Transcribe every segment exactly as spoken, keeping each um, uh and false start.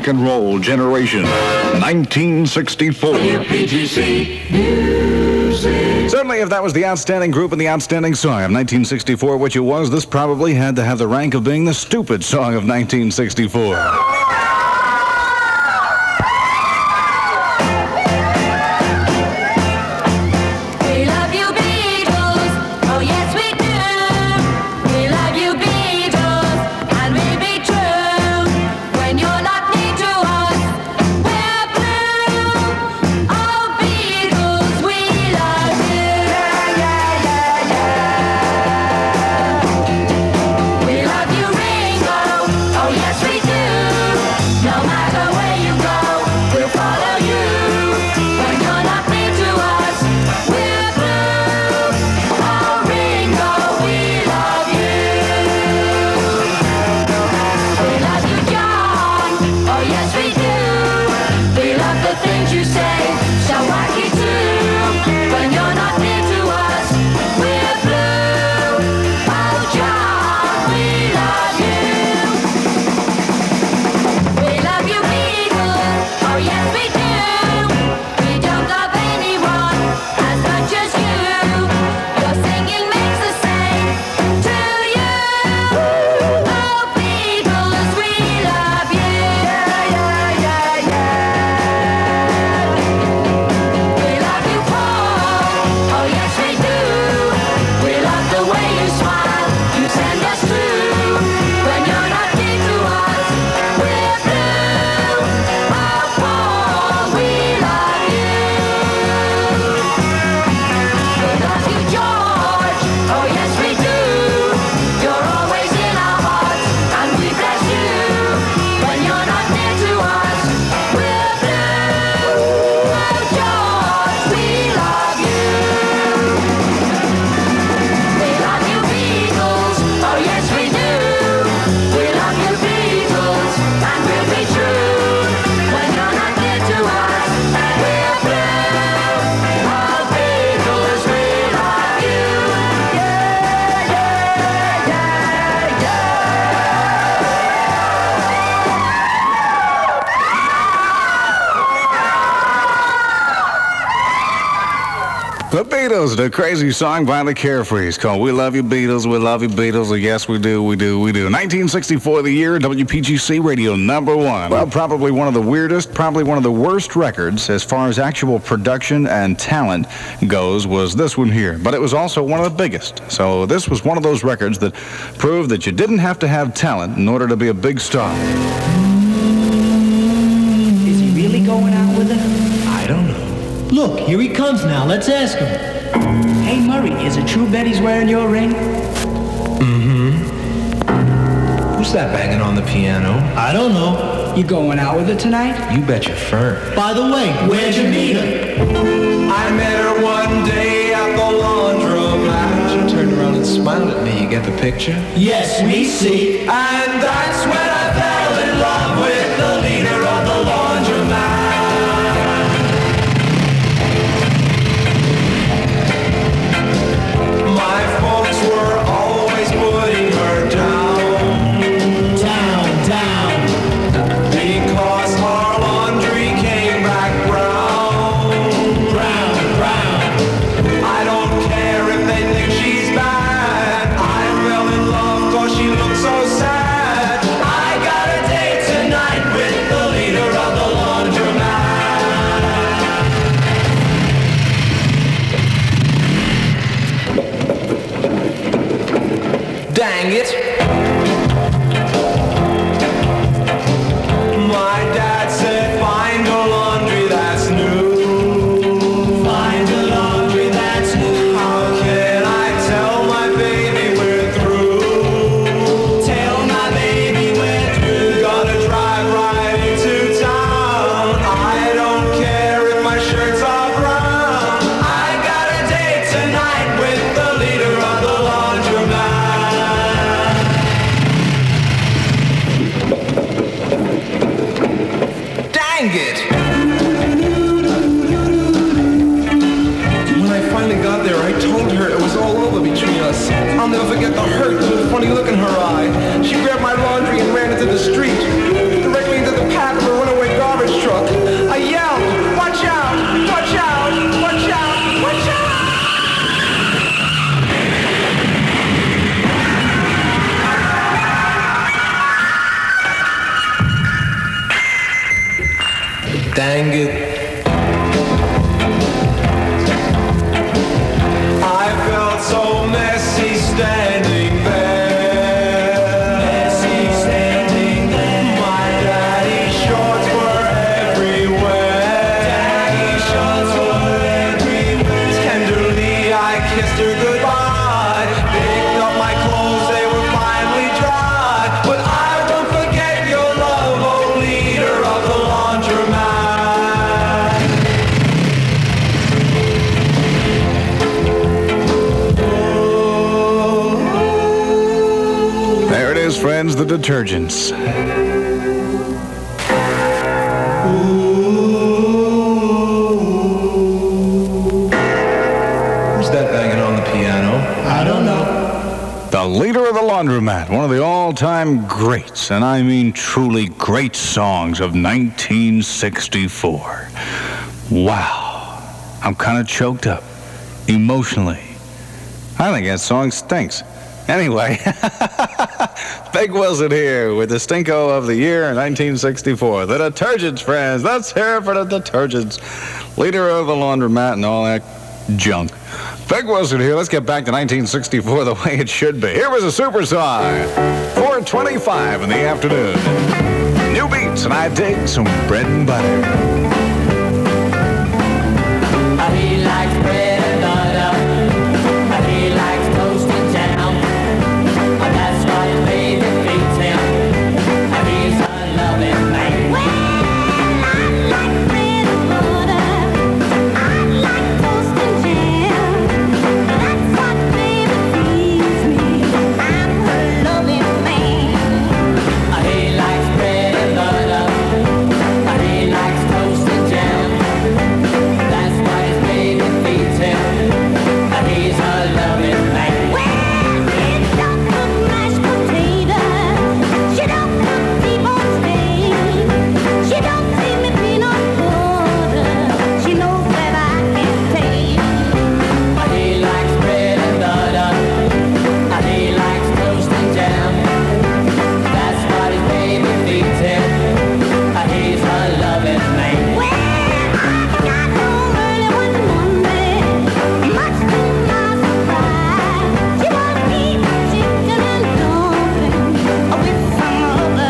rock and roll generation. nineteen sixty-four. W P G C Music. Certainly, if that was the outstanding group and the outstanding song of nineteen sixty-four, which it was, this probably had to have the rank of being the stupid song of nineteen sixty-four. The Beatles, the crazy song by the Carefrees called We Love You Beatles, We Love You Beatles, and yes we do, we do, we do. nineteen sixty-four, the year, W P G C Radio number one. Well, probably one of the weirdest, probably one of the worst records as far as actual production and talent goes was this one here. But it was also one of the biggest. So this was one of those records that proved that you didn't have to have talent in order to be a big star. Is he really going out with her? I don't know. Look, here he comes now. Let's ask him. Hey, Murray, is it true Betty's wearing your ring? Mm-hmm. Who's that banging on the piano? I don't know. You going out with her tonight? You bet your fur. By the way, where'd you meet her? I met her one day at the laundromat. She turned around and smiled at me. You get the picture? Yes, we see. And that's when I fell in love with the leader of the laundromat. Dang it. My dad said find a laundry that's new. Find a laundry that's new. How can I tell my baby we're through? Tell my baby we're through. Gonna drive right into town. I don't care if my shirts are brown. I got a date tonight with the leader of the laundromat. Dang it! When I finally got there, I told her it was all over between us. I'll never forget the hurt, the funny look in her eye. She grabbed my laundry and ran into the street, directly into the path of a Dang it. I felt so messy standing there. Messy standing there. My daddy's shorts were everywhere. Daddy's shorts were everywhere. Tenderly I kissed her goodbye. Picked up my clothes, they were finally dry. But I won't forget your love, oh leader of the laundromat. There it is, friends, the Detergents. Who's that banging on the piano? I don't know. The Leader of the Laundromat, one of the all-time greats, and I mean truly great songs of nineteen sixty-four. Wow. I'm kind of choked up, emotionally. I think that song stinks. Anyway, Big Wilson here with the Stinko of the year nineteen sixty-four. The Detergents, friends. Let's hear it for the Detergents. Leader of the Laundromat and all that junk. Big Wilson here. Let's get back to nineteen sixty-four the way it should be. Here was a super song. four twenty-five in the afternoon. New beats, and I dig some bread and butter. He likes bread and butter. He likes toast and jam. That's what his baby feeds him. He's a loving man. Well, I like bread and butter. I like toast and jam. That's what baby feeds me. I'm a loving man. He likes bread and butter. He likes toast and jam. That's what his baby feeds him. He's a loving man. Well, she don't cook mashed potatoes. She don't cook T-bone steak. She don't feed me peanut butter. She knows that I can take. He likes bread and butter. He likes toast and jam. That's what his baby feeds him. He's a loving man. Well, I got home early one Monday, much to my surprise. She was eating chicken and dumplings with some other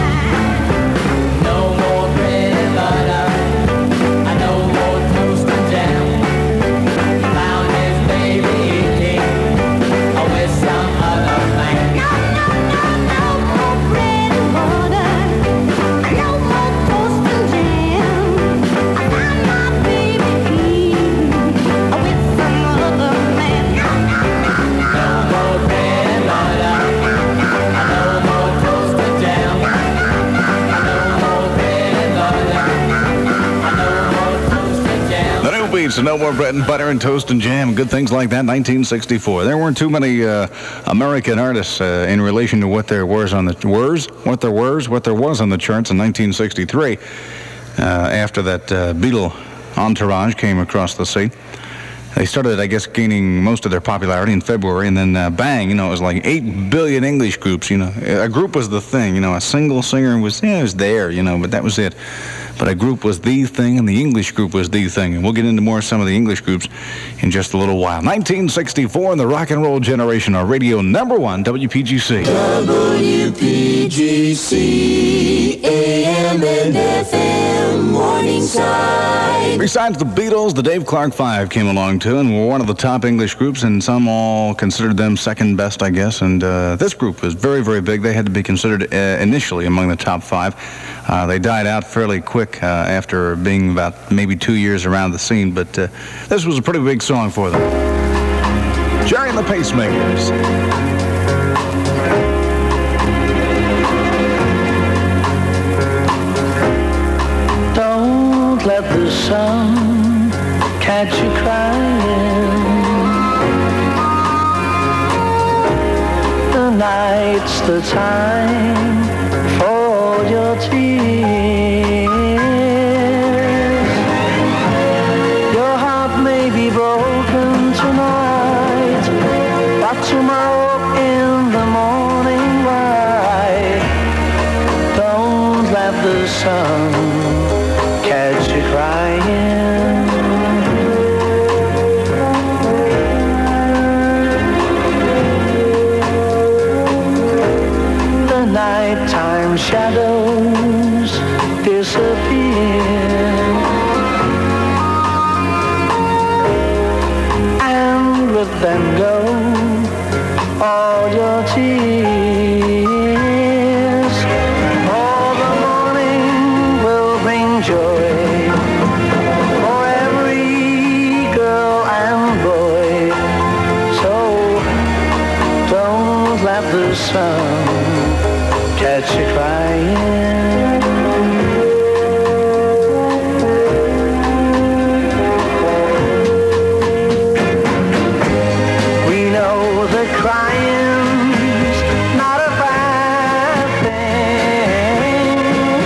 guy. No more bread and butter. No more toast and jam. Found his baby eating with some other man. No, no, no, no more bread and butter. No more toast and jam. I found my baby eating with some other man. No, no, no, no. No more bread and butter. No more toast and jam. No more bread and butter. No more toast and jam. The new beats, no more bread and butter and toast and jam, good things like that, nineteen sixty-four. There weren't too many uh, American artists uh, in relation to what there was on the wers, what there was, what there was on the charts in nineteen sixty-three. Uh, after that uh, Beatle entourage came across the sea, they started, I guess, gaining most of their popularity in February, and then uh, bang, you know, it was like eight billion English groups. You know, a group was the thing. You know, a single singer was, yeah, it was there, you know, but that was it. But a group was the thing, and the English group was the thing. And we'll get into more of some of the English groups in just a little while. nineteen sixty-four in the rock and roll generation, our radio number one, W P G C. W P G C, A M and F M, Morningside. Besides the Beatles, the Dave Clark Five came along too, and were one of the top English groups, and some all considered them second best, I guess. And uh, this group was very, very big. They had to be considered uh, initially among the top five. Uh, they died out fairly quick uh, after being about maybe two years around the scene, but uh, this was a pretty big song for them. Jerry and the Pacemakers. Don't let the sun catch you crying. The night's the time for all your tears. Your heart may be broken tonight, but tomorrow in the morning light, don't let the sun catch some shadows disappear, and with them go all your tears. Oh, the morning will bring joy for every girl and boy, so don't let the sun catch you crying. We know that crying's not a bad thing,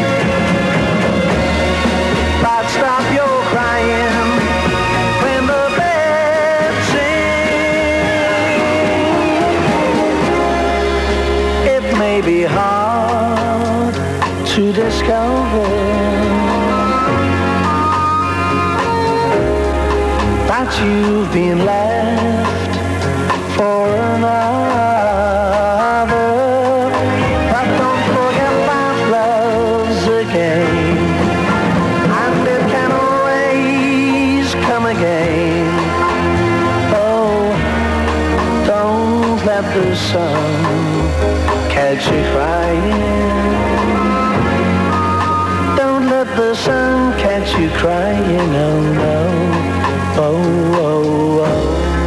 but stop your crying when the birds sing. It may be hard to discover that you've been left for another, but don't forget that love's a game, and it can always come again. Oh, don't let the sun catch you crying. Don't let the sun catch you crying, oh no, oh, oh, oh.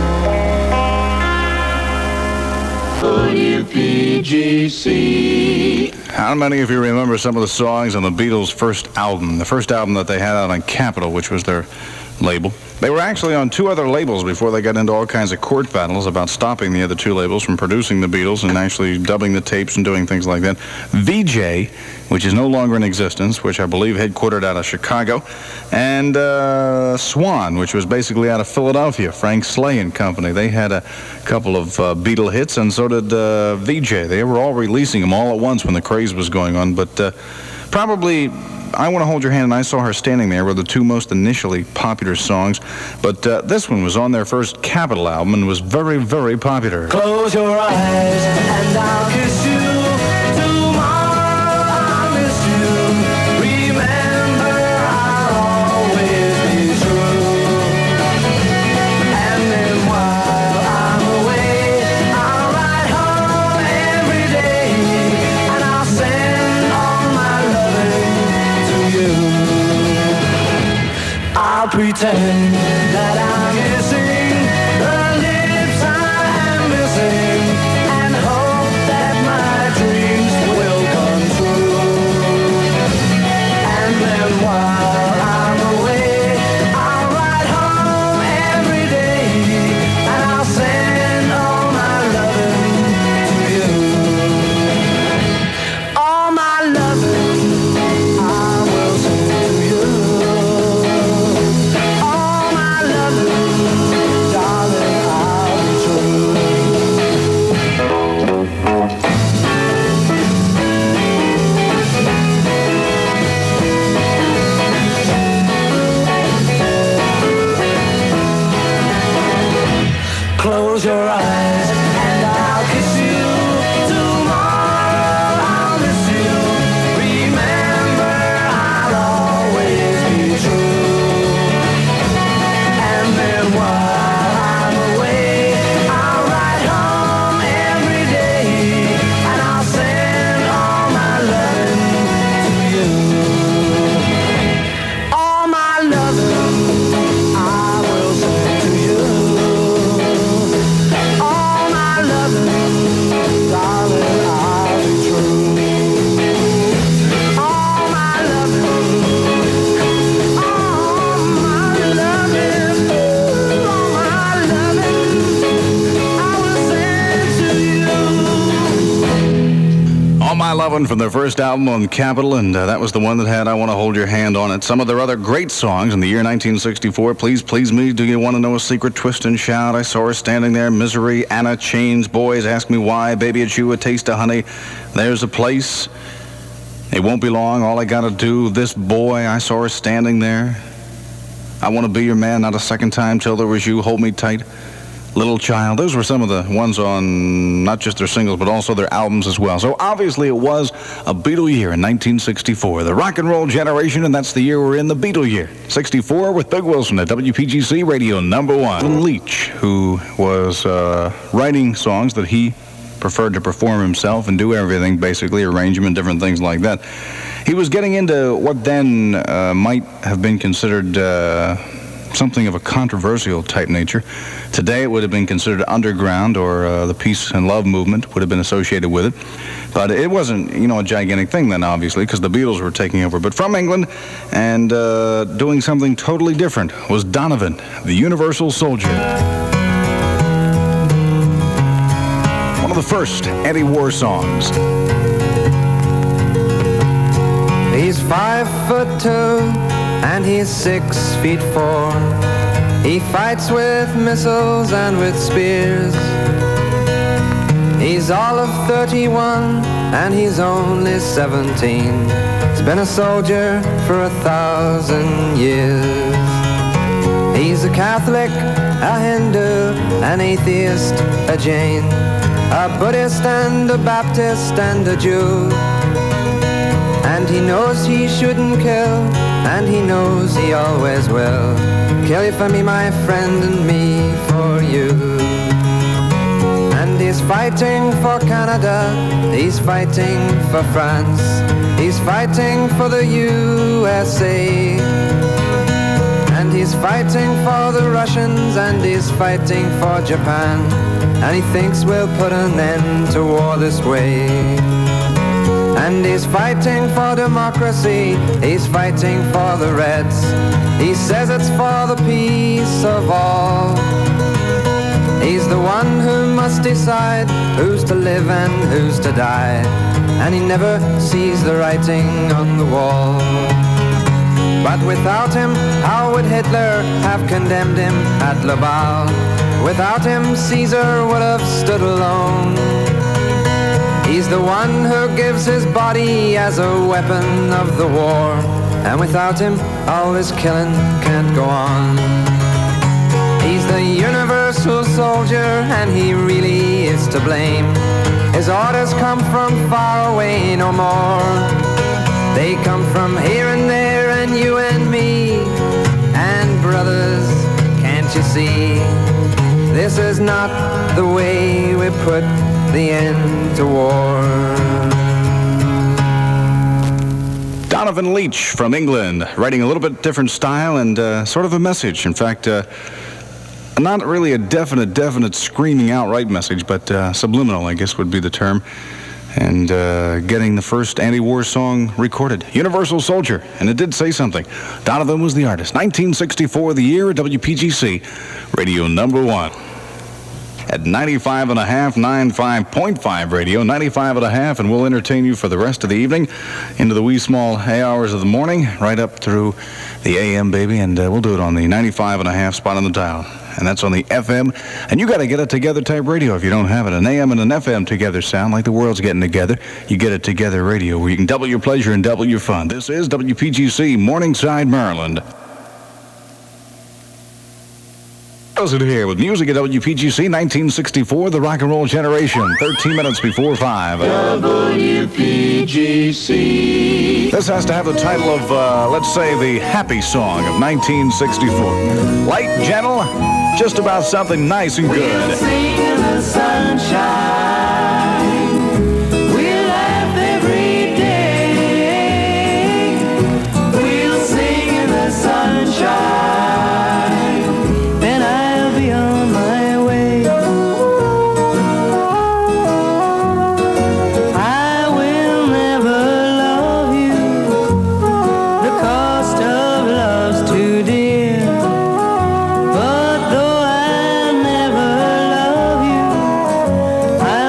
W P G C. How many of you remember some of the songs on the Beatles' first album, the first album that they had out on Capitol, which was their label? They were actually on two other labels before they got into all kinds of court battles about stopping the other two labels from producing the Beatles and actually dubbing the tapes and doing things like that. V J, which is no longer in existence, which I believe headquartered out of Chicago, and uh, Swan, which was basically out of Philadelphia, Frank Slay and Company. They had a couple of uh, Beatle hits, and so did uh, V J. They were all releasing them all at once when the craze was going on, but uh, probably I Want to Hold Your Hand and I Saw Her Standing There were the two most initially popular songs, but uh, this one was on their first Capitol album and was very, very popular. Close your eyes and I'll kiss you. Tomorrow I'll miss you. Remember, I'll always be true. And then while I'm away, I'll ride home every day, and I'll send all my loving to you. I'll pretend that I'm missing the lips I am missing, and hope that my dreams will come true. And then while I'm away, I'll ride home every day, and I'll send all my loving to you. All my loving I will send to you. All my loving, darling, I'll be true. Close your eyes and I'll kiss you. Tomorrow I'll miss you. Remember, I'll always be true. And then while I'm away, I'll ride home every day, and I'll send all my loving to you. All my loving I will send to you. All my loving, darling, I'll be true. All my loving, all my loving, all my loving, I will send to you. All My Lovin' from their first album on Capitol, and uh, that was the one that had I Want to Hold Your Hand on it. Some of their other great songs in the year nineteen sixty-four, Please Please Me, Do You Want to Know a Secret, Twist and Shout, I Saw Her Standing There, Misery, Anna, Chains, Boys, Ask Me Why, Baby It's You, A Taste of Honey, There's a Place, It Won't Be Long, All I Gotta Do, This Boy, I Saw Her Standing There, I Want to Be Your Man, Not a Second Time, Till There Was You, Hold Me Tight, Little Child. Those were some of the ones on not just their singles, but also their albums as well. So obviously it was a Beatle year in nineteen sixty-four. The rock and roll generation, and that's the year we're in, the Beatle year. sixty-four with Big Wilson at W P G C Radio number one. Alan Leach, who was uh, writing songs that he preferred to perform himself and do everything, basically, arrangement, different things like that. He was getting into what then uh, might have been considered uh, something of a controversial type nature. Today it would have been considered underground, or uh, the peace and love movement would have been associated with it. But it wasn't, you know, a gigantic thing then, obviously, because the Beatles were taking over. But from England, and uh, doing something totally different, was Donovan, the Universal Soldier. One of the first anti-war songs. He's five foot two and he's six feet four. He fights with missiles and with spears. He's all of thirty-one and he's only seventeen. He's been a soldier for a thousand years. He's a Catholic, a Hindu, an atheist, a Jain, a Buddhist and a Baptist and a Jew. And he knows he shouldn't kill, and he knows he always will. Kill you for me, my friend, and me for you. And he's fighting for Canada, he's fighting for France, he's fighting for the U S A. And he's fighting for the Russians, and he's fighting for Japan. And he thinks we'll put an end to war this way. And he's fighting for democracy, he's fighting for the Reds. He says it's for the peace of all. He's the one who must decide who's to live and who's to die. And he never sees the writing on the wall. But without him, how would Hitler have condemned him at Laval? Without him, Caesar would have stood alone. He's the one who gives his body as a weapon of the war. And without him, all this killing can't go on. He's the universal soldier, and he really is to blame. His orders come from far away no more. They come from here and there, and you and me. And brothers, can't you see? This is not the way we put the end to war. Donovan Leach from England, writing a little bit different style and uh, sort of a message. In fact, uh, not really a definite, definite screaming outright message, but uh, subliminal, I guess would be the term. And uh, getting the first anti-war song recorded, Universal Soldier, and it did say something. Donovan was the artist. nineteen sixty-four, the year at W P G C, radio number one. At ninety-five and a half, ninety-five point five radio, ninety-five and a half, and we'll entertain you for the rest of the evening into the wee small hours of the morning, right up through the A M, baby, and uh, we'll do it on the ninety-five and a half spot on the dial. And that's on the F M. And you got to get it together type radio if you don't have it. An A M and an F M together sound like the world's getting together. You get it together radio where you can double your pleasure and double your fun. This is W P G C, Morningside, Maryland. It here with music at W P G C, nineteen sixty-four, the rock and roll generation, thirteen minutes before five. W P G C. This has to have the title of, uh, let's say, the happy song of nineteen sixty-four. Light, gentle, just about something nice and good. We'll sing in the sunshine. We'll laugh every day. We'll sing in the sunshine. I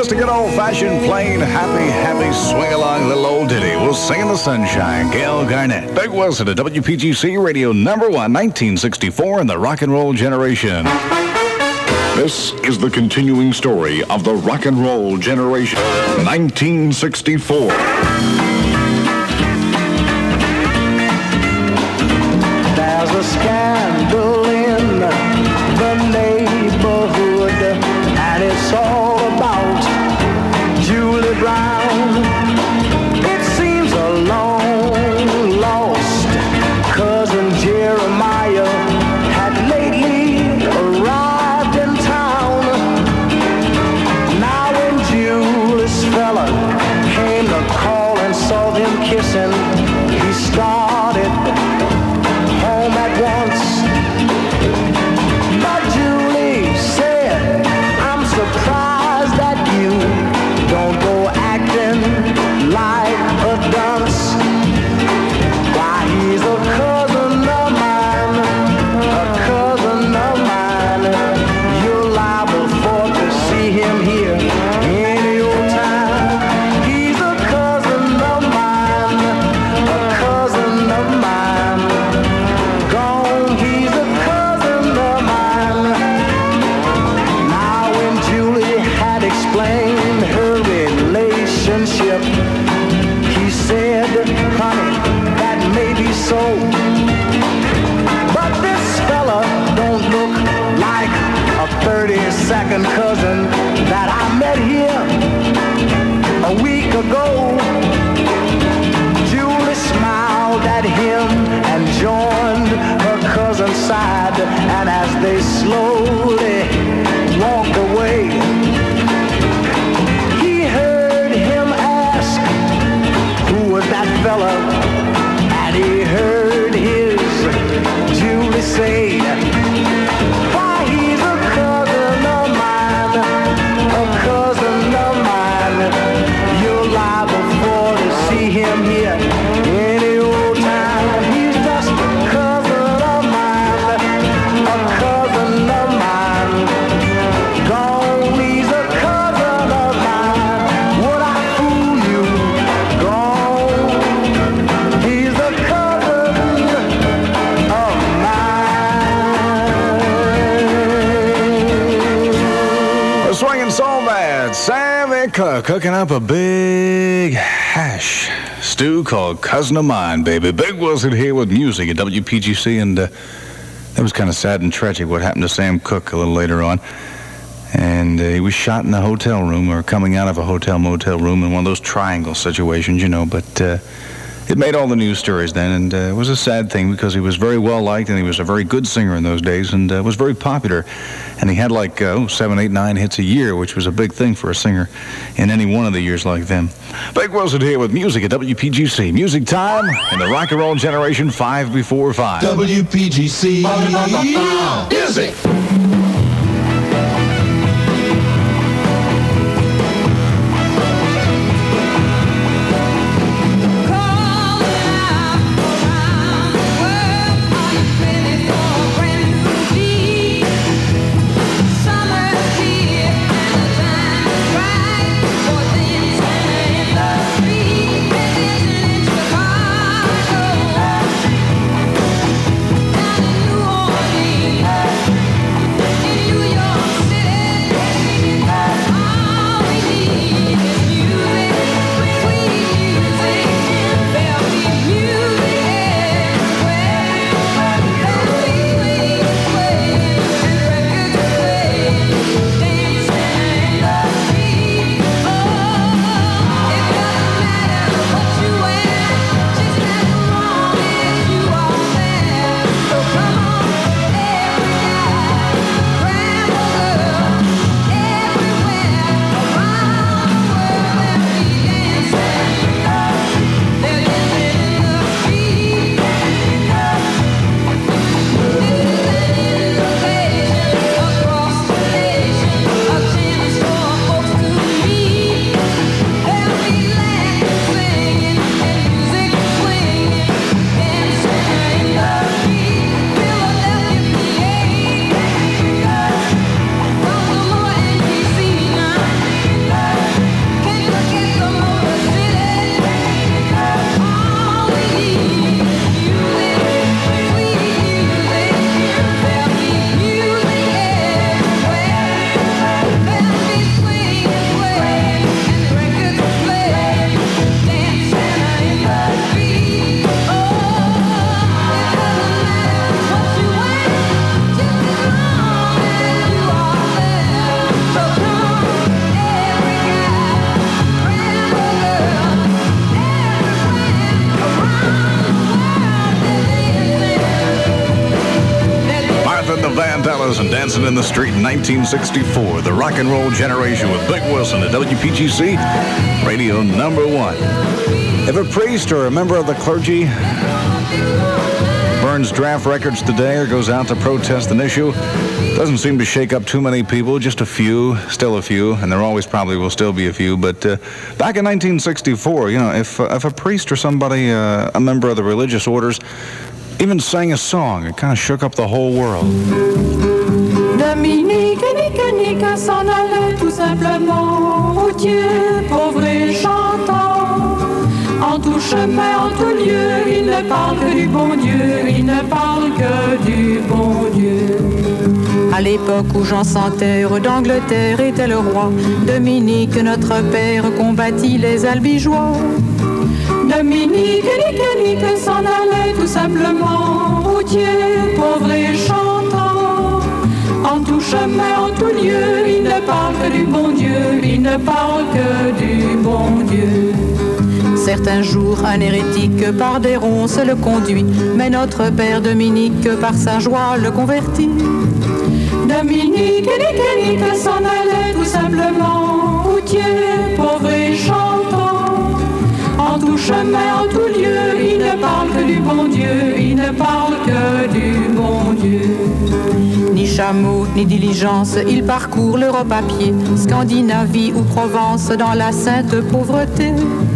Just a good old-fashioned, plain, happy, happy, swing-along little old ditty. We'll sing in the sunshine. Gail Garnett. Big Wilson at W P G C Radio number one, nineteen sixty-four in the rock and roll generation. This is the continuing story of the rock and roll generation. nineteen sixty-four. There's a scandal in the neighborhood, and it's all about Julie Brown. It seems a long lost cousin Jeremiah had lately arrived in town. Now when Julie's fella came to call and saw them kissing, he started home at once. But Julie said, I'm surprised that you don't go acting like a dunce. Why, he's a cousin of mine, a cousin of mine. You're liable for to see him here any old time. He's a cousin of mine, a cousin of mine. Gone, he's a cousin of mine. Now when Julie had explained her relationship, he said, honey, that may be so, but this fella don't look like a thirty-second cousin that I met here a week ago. Julie smiled at him and joined her cousin's side, and as they slowly walked away, he heard him ask, who was that fella? And he heard his Julie say, why, he's a cousin of mine, a cousin of mine. You're liable for to see him here any old time. He's just a cousin of mine, a cousin of mine. Gone, he's a cousin of mine. Would I fool you? Gone, he's a cousin of mine. A swinging soul band, Sammy Cook, cooking up a big hash stew called Cousin of Mine, baby. Big Wilson here with music at W P G C, and uh, that was kind of sad and tragic what happened to Sam Cooke a little later on. And uh, he was shot in a hotel room, or coming out of a hotel motel room in one of those triangle situations, you know, but uh, it made all the news stories then, and uh, it was a sad thing because he was very well liked, and he was a very good singer in those days, and uh, was very popular. And he had like uh, oh, seven, eight, nine hits a year, which was a big thing for a singer in any one of the years like them. Big Wilson here with music at W P G C. Music time in the rock and roll generation, five before five. W P G C Music. New Orleans. Dancing in the Street in nineteen sixty-four. The rock and roll generation with Big Wilson at W P G C, radio number one. If a priest or a member of the clergy burns draft records today or goes out to protest an issue, doesn't seem to shake up too many people, just a few, still a few, and there always probably will still be a few. But uh, back in nineteen sixty-four, you know, if, uh, if a priest or somebody, uh, a member of the religious orders, even sang a song, it kind of shook up the whole world. Dominique, Nique, Nique s'en allait tout simplement, routier, pauvre et chantant. En tout chemin, en tout lieu, il ne parle que du bon Dieu, il ne parle que du bon Dieu. À l'époque où Jean sans terre d'Angleterre était le roi, Dominique, notre père, combattit les albigeois. Dominique, Nique, Nique s'en allait tout simplement, routier, pauvre et chantant. En tout chemin, en tout lieu, il ne parle que du bon Dieu, il ne parle que du bon Dieu. Certains jours, un hérétique par des ronces le conduit, mais notre père Dominique, par sa joie, le convertit. Dominique, Nique, Nique s'en allait tout simplement, routier, pauvre et chantant. En tout chemin, en tout lieu, il ne parle que du bon Dieu, il ne parle que du bon Dieu. Ni chameau, ni diligence, il parcourt l'Europe à pied, Scandinavie ou Provence, dans la sainte pauvreté.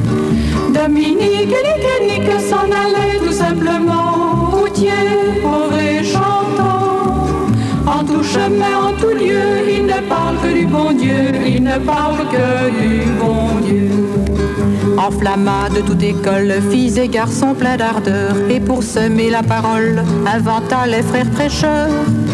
Dominique, Nique, Nique s'en allait tout simplement, routier, pauvre et chantant. En tout chemin, en tout lieu, il ne parle que du bon Dieu, il ne parle que du bon Dieu. Enflamma de toute école, filles et garçons pleins d'ardeur, et pour semer la parole, inventa les frères prêcheurs.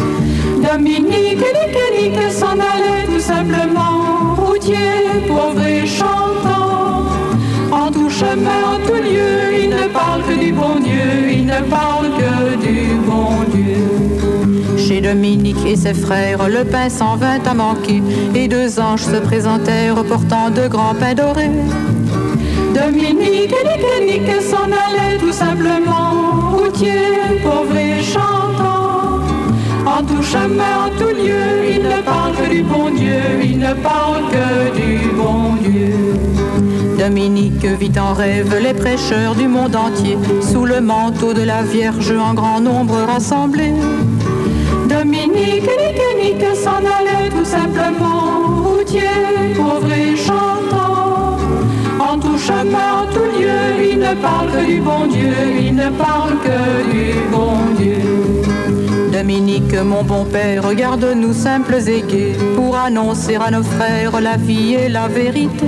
Dominique, Nique, Nique s'en allait tout simplement, routier, pauvre et chantant. En tout chemin, en tout lieu, il ne parle que du bon Dieu, il ne parle que du bon Dieu. Chez Dominique et ses frères, le pain s'en vint à manquer, et deux anges se présentèrent portant de grands pains dorés. Dominique, Nique, Nique s'en allait tout simplement, routier, pauvre et chantant. En tout chemin, en tout lieu, il ne parle que du bon Dieu, il ne parle que du bon Dieu. Dominique vit en rêve les prêcheurs du monde entier, sous le manteau de la Vierge en grand nombre rassemblés. Dominique, Nique, Nique s'en allait tout simplement, routier, pauvre et chantant. En tout chemin, en tout lieu, il ne parle que du bon Dieu, il ne parle que du bon Dieu. Dominique, mon bon père, regarde-nous simples et gais, pour annoncer à nos frères la vie et la vérité.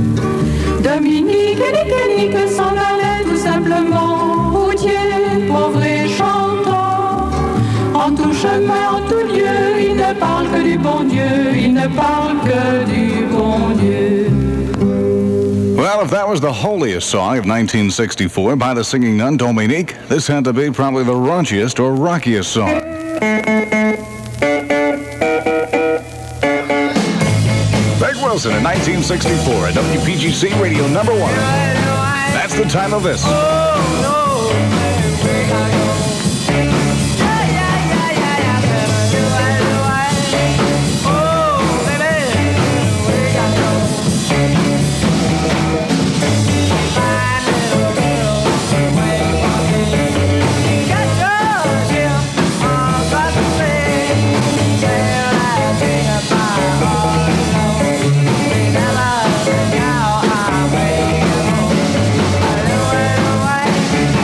Dominique, Nique, Nique s'en allait tout simplement, routier, pauvre et chantant. En tout chemin, en tout lieu, il ne parle que du bon Dieu, il ne parle que du bon Dieu. Well, if that was the holiest song of nineteen sixty-four by the singing nun Dominique, this had to be probably the raunchiest or rockiest song. Big Wilson in nineteen sixty-four at W P G C Radio number one. That's the time of this. Never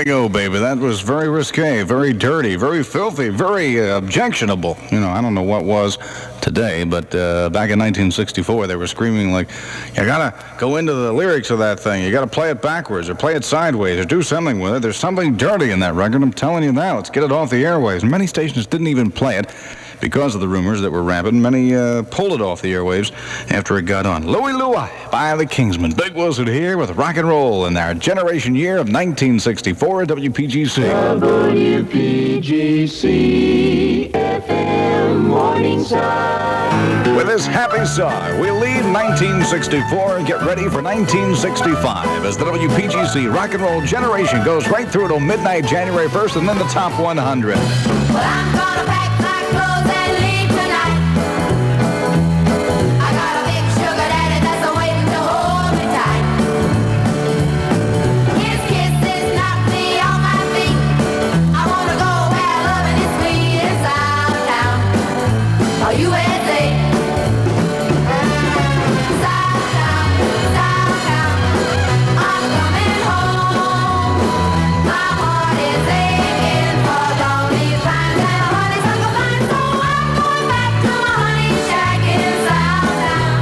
to go, baby. That was very risque, very dirty, very filthy, very uh, objectionable. You know, I don't know what was today, but uh, back in nineteen sixty-four, they were screaming like, you gotta go into the lyrics of that thing. You gotta play it backwards or play it sideways or do something with it. There's something dirty in that record. I'm telling you that. Let's get it off the airwaves. Many stations didn't even play it because of the rumors that were rampant. Many uh, pulled it off the airwaves after it got on. Louie Louie by the Kingsmen. Big Wilson here with rock and roll in our generation year of nineteen sixty-four at W P G C. W P G C F M Morningside. With this happy song, we leave nineteen sixty-four and get ready for nineteen sixty-five as the W P G C rock and roll generation goes right through till midnight January first and then the top one hundred. Well, I'm gonna pack my clothes and leave tonight. I got a big sugar daddy that's waiting to hold me tight. His kisses knock me off my feet. I wanna go where loving is sweet in Southtown, oh, U S A. Southtown, Southtown, I'm coming home. My heart is aching for lonely times and a honeysuckle vine, so I'm going back to my honey shack in Southtown,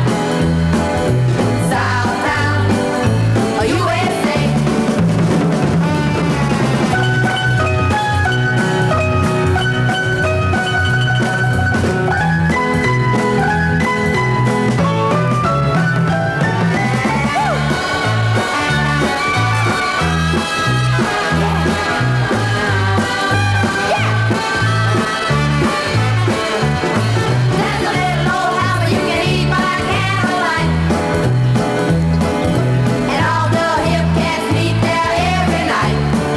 Southtown, oh, U S A. There's a little old house where you can eat by candlelight, and all the hip cats meet there every night.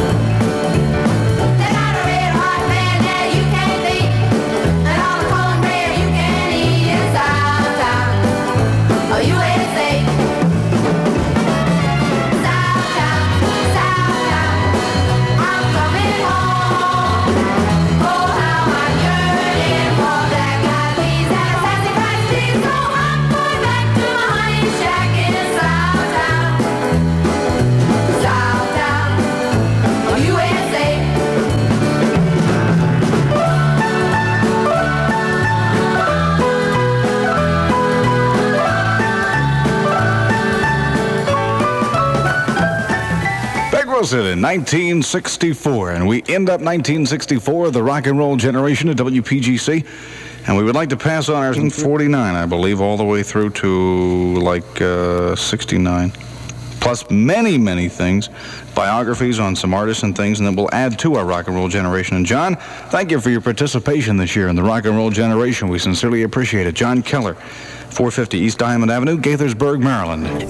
They got a red hot band that you can't beat, and all the cornbread you can eat in Southtown, oh, U S A. Southtown, Southtown, I'm coming home. Oh, how I'm yearning for black-eyed peas and a sassy fried cheese, so I'm going back to my honey shack in Southtown, Southtown, oh, U S A. Big Wilson in nineteen sixty-four, and we end up nineteen sixty-four, the rock and roll generation at W P G C, and we would like to pass on ours in forty-nine, I believe, all the way through to like uh, sixty-nine, plus many, many things, biographies on some artists and things, and then we'll add to our rock and roll generation. And John, thank you for your participation this year in the rock and roll generation. We sincerely appreciate it. John Keller, four fifty East Diamond Avenue, Gaithersburg, Maryland.